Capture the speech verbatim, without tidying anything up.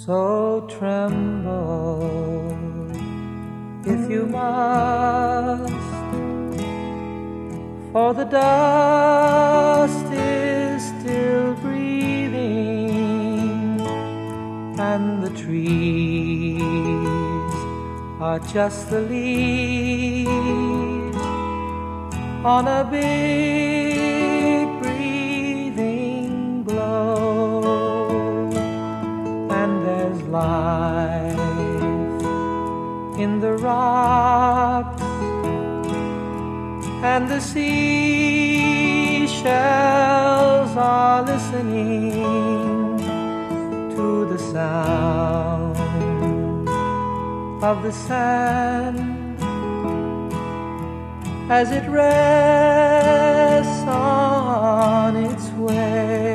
So tremble if you must, for the dust is still breathing, and the trees are just the leaves on a big breathing blow. And there's life in the rocks, and the seashells are listening to the sound of the sand as it rests on its way.